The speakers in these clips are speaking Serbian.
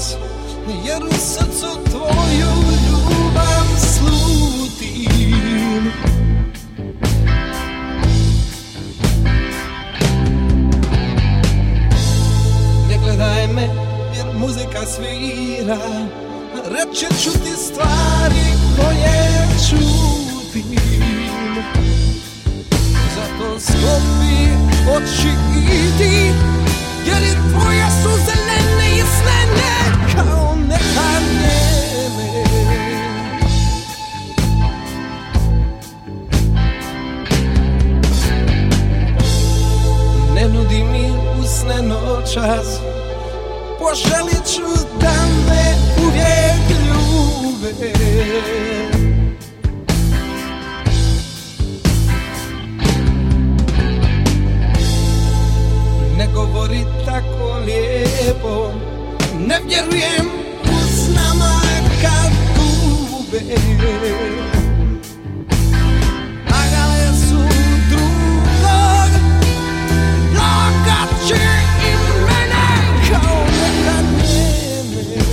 čas, jer u srcu tvoju ljubav slutim. Ne gledaj me jer muzika svira, reći ću ti stvari koje čutim. Zato sklopi oči i ti, jer i tvoje su zelene i snene kao neka njeme. Ne nudi mi usne noćas, poželit ću da me uvijek ljube. Ne govori tako lijepo, ne vjerujem s nama kad gube. Lagale su drugog, lagat će i mene kao nekad njeme.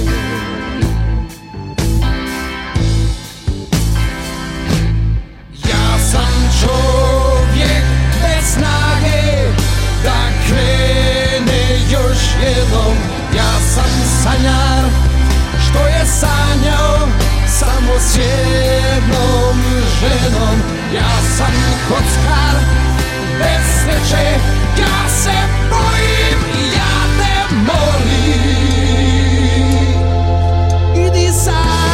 Ja sam čovjek bez snage da krene još jednom. Ja sam sanjar što je sanjao samo s jednom ženom. Ja sam kockar bez sreće, ja se bojim, ja te molim, idi sad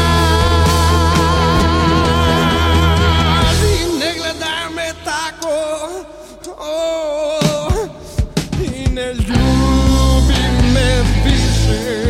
i ne gledaj me tako, i ne ljubi me više.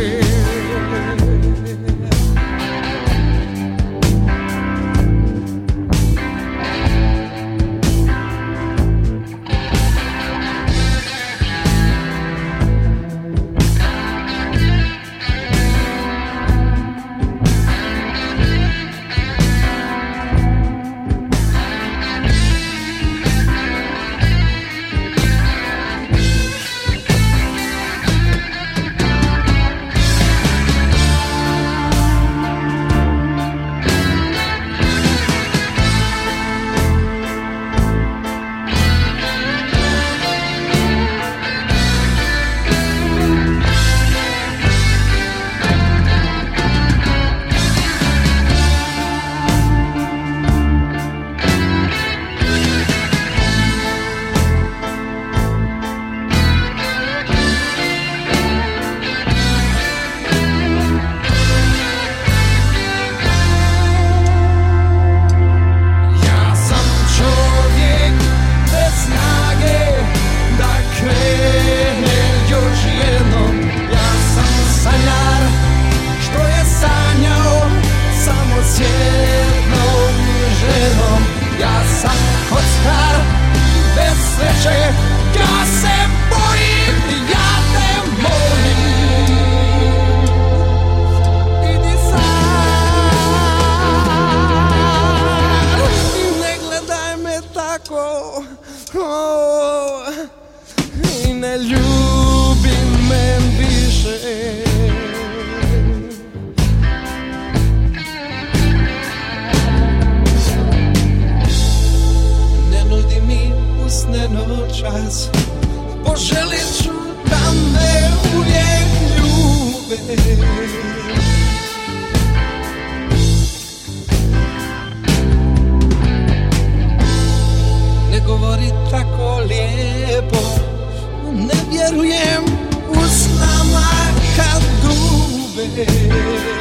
I ne ljubi me više. Ne nudi mi usne noćas, poželit ću da me uvijek ljube. Govori tako lijepo, ne vjerujem u s nama kad gube.